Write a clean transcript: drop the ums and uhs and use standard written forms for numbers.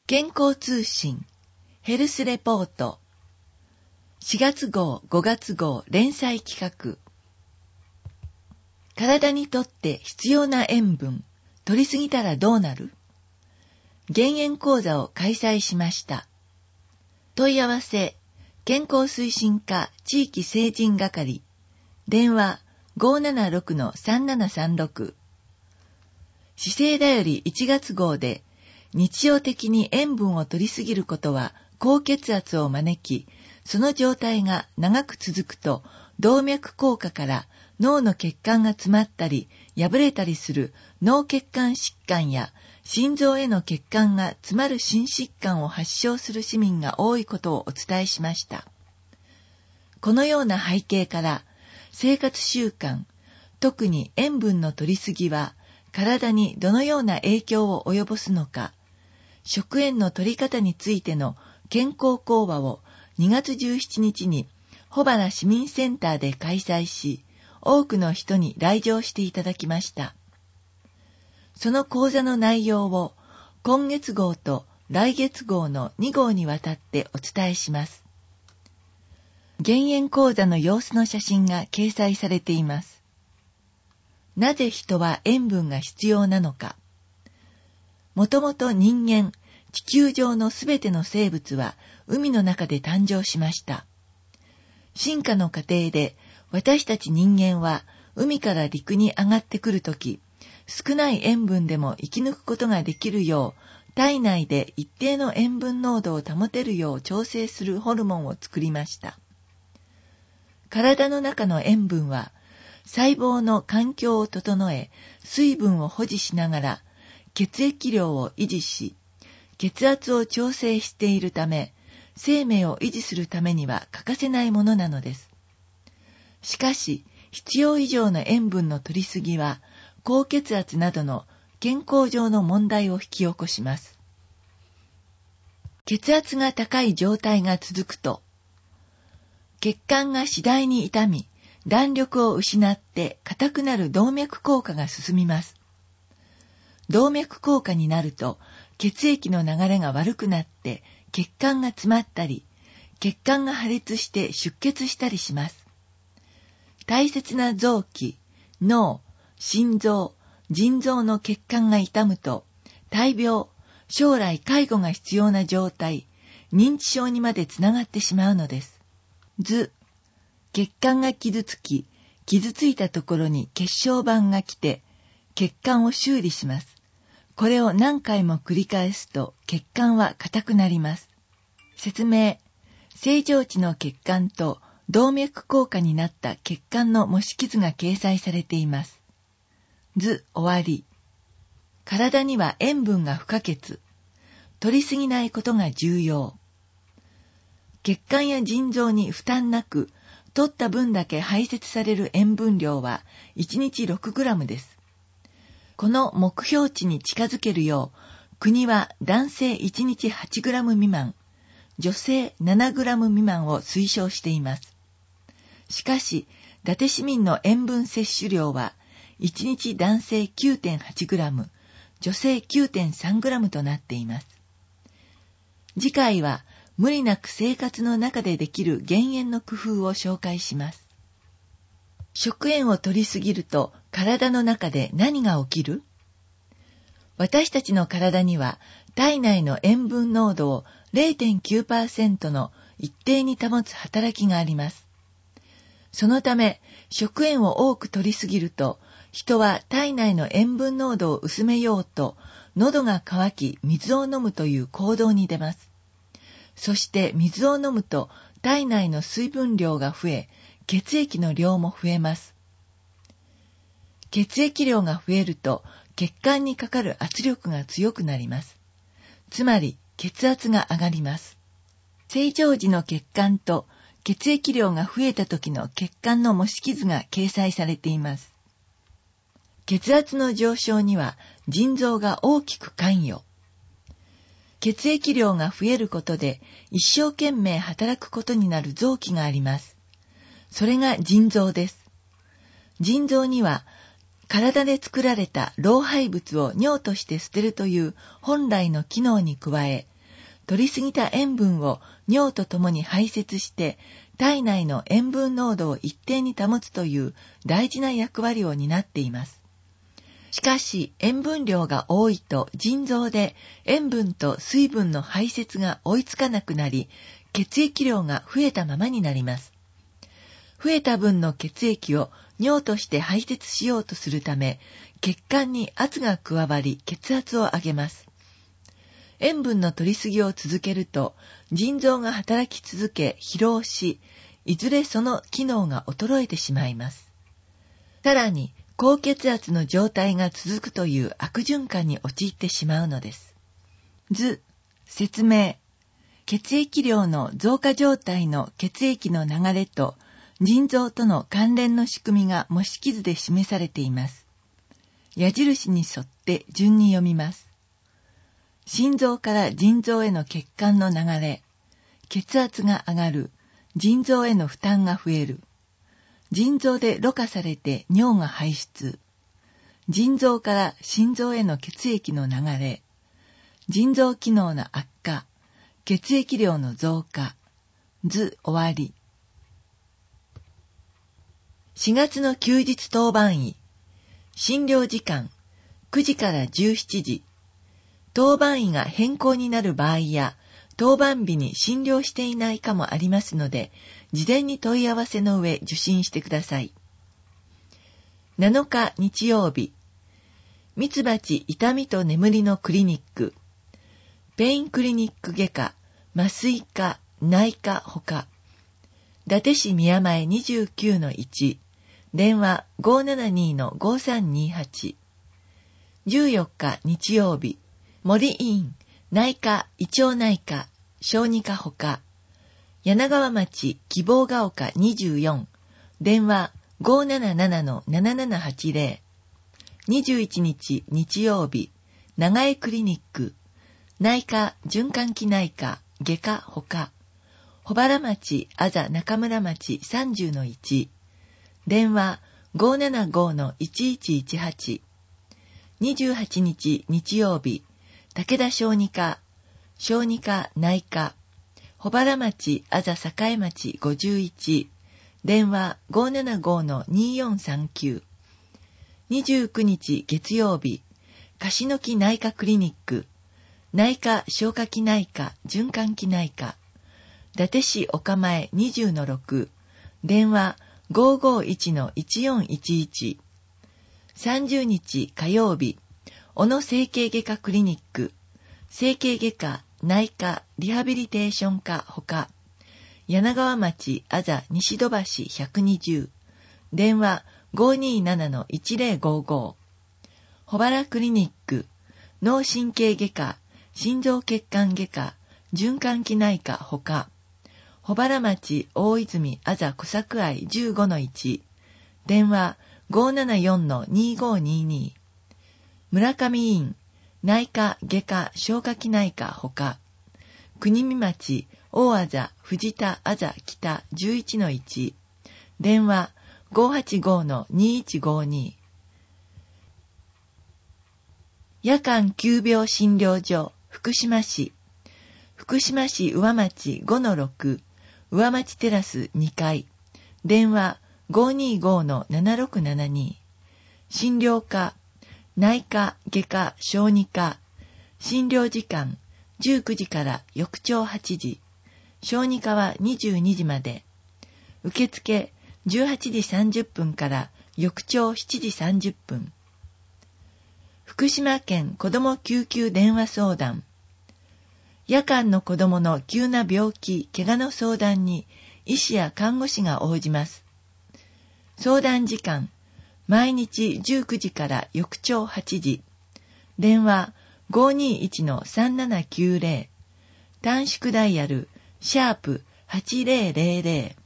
健康通信ヘルスレポート4月号5月号連載企画、体にとって必要な塩分摂りすぎたらどうなる？減塩講座を開催しました。問い合わせ健康推進課地域成人係、電話 576-3736。 姿勢だより1月号で、日常的に塩分を摂りすぎることは高血圧を招き、その状態が長く続くと動脈硬化から脳の血管が詰まったり破れたりする脳血管疾患や心臓への血管が詰まる心疾患を発症する市民が多いことをお伝えしました。このような背景から生活習慣、特に塩分の摂りすぎは体にどのような影響を及ぼすのか、食塩の摂り方についての健康講話を2月17日に保原市民センターで開催し、多くの人に来場していただきました。その講座の内容を今月号と来月号の2号にわたってお伝えします。減塩講座の様子の写真が掲載されています。なぜ人は塩分が必要なのか。もともと人間、地球上のすべての生物は海の中で誕生しました。進化の過程で私たち人間は海から陸に上がってくるとき、少ない塩分でも生き抜くことができるよう、体内で一定の塩分濃度を保てるよう調整するホルモンを作りました。体の中の塩分は細胞の環境を整え、水分を保持しながら血液量を維持し、血圧を調整しているため、生命を維持するためには欠かせないものなのです。しかし、必要以上の塩分の摂りすぎは、高血圧などの健康上の問題を引き起こします。血圧が高い状態が続くと、血管が次第に傷み、弾力を失って硬くなる動脈硬化が進みます。動脈硬化になると、血液の流れが悪くなって血管が詰まったり、血管が破裂して出血したりします。大切な臓器、脳、心臓、腎臓の血管が傷むと、大病、将来介護が必要な状態、認知症にまでつながってしまうのです。図、血管が傷つき、傷ついたところに血小板が来て、血管を修理します。これを何回も繰り返すと血管は硬くなります。説明、正常値の血管と動脈硬化になった血管の模式図が掲載されています。図終わり。体には塩分が不可欠。摂りすぎないことが重要。血管や腎臓に負担なく、摂った分だけ排泄される塩分量は1日6グラムです。この目標値に近づけるよう、国は男性1日8グラム未満、女性7グラム未満を推奨しています。しかし、伊達市民の塩分摂取量は、1日男性 9.8 グラム、女性 9.3 グラムとなっています。次回は、無理なく生活の中でできる減塩の工夫を紹介します。食塩を摂りすぎると体の中で何が起きる？私たちの体には体内の塩分濃度を 0.9% の一定に保つ働きがあります。そのため食塩を多く摂りすぎると人は体内の塩分濃度を薄めようと喉が渇き水を飲むという行動に出ます。そして水を飲むと体内の水分量が増え、血液の量も増えます。血液量が増えると血管にかかる圧力が強くなります。つまり血圧が上がります。正常時の血管と血液量が増えた時の血管の模式図が掲載されています。血圧の上昇には腎臓が大きく関与。血液量が増えることで一生懸命働くことになる臓器があります。それが腎臓です。腎臓には体で作られた老廃物を尿として捨てるという本来の機能に加え、 摂りすぎた塩分を尿とともに排泄して体内の塩分濃度を一定に保つという大事な役割を担っています。しかし塩分量が多いと腎臓で塩分と水分の排泄が追いつかなくなり、血液量が増えたままになります。増えた分の血液を尿として排泄しようとするため、血管に圧が加わり血圧を上げます。塩分の摂りすぎを続けると、腎臓が働き続け疲労し、いずれその機能が衰えてしまいます。さらに、高血圧の状態が続くという悪循環に陥ってしまうのです。図、説明。血液量の増加状態の血液の流れと腎臓との関連の仕組みが模式図で示されています。矢印に沿って順に読みます。心臓から腎臓への血管の流れ、血圧が上がる、腎臓への負担が増える。腎臓でろ過されて尿が排出。腎臓から心臓への血液の流れ。腎臓機能の悪化。血液量の増加。図終わり。4月の休日当番医。診療時間9時から17時。当番医が変更になる場合や、当番日に診療していないかもありますので、事前に問い合わせの上受診してください。7日日曜日、ミツバチ痛みと眠りのクリニック、ペインクリニック外科、麻酔科、内科ほか、伊達市宮前 29-1、電話 572-5328。14日日曜日、森医院、内科、胃腸内科、小児科ほか、柳川町希望が丘24、電話 577-7780。21日日曜日、長江クリニック、内科、循環器内科、外科ほか、保原町あざ中村町 30-1、電話 575-1118。28日日曜日、武田小児科、小児科内科、保原町あざ栄町51、電話 575-2439。29日月曜日、樫野木内科クリニック、内科消化器内科循環器内科、伊達市岡前 20-6、電話 551-1411。30日火曜日、小野整形外科クリニック、整形外科、内科、リハビリテーション科ほか、柳川町あざ西戸橋120、電話 527-1055。保原クリニック、脳神経外科、心臓血管外科、循環器内科ほか、保原町大泉あざ小作愛 15-1、電話 574-2522。村上医院、内科外科消化器内科ほか、国見町大あざ藤田あざ北 11-1、電話 585-2152。夜間急病診療所福島市、福島市上町 5-6、上町テラス2階、電話 525-7672。診療科、内科、外科、小児科、診療時間19時から翌朝8時、小児科は22時まで、受付18時30分から翌朝7時30分。福島県子ども救急電話相談。夜間の子どもの急な病気、怪我の相談に医師や看護師が応じます。相談時間、毎日19時から翌朝8時。電話 521-3790。短縮ダイヤル、#8000。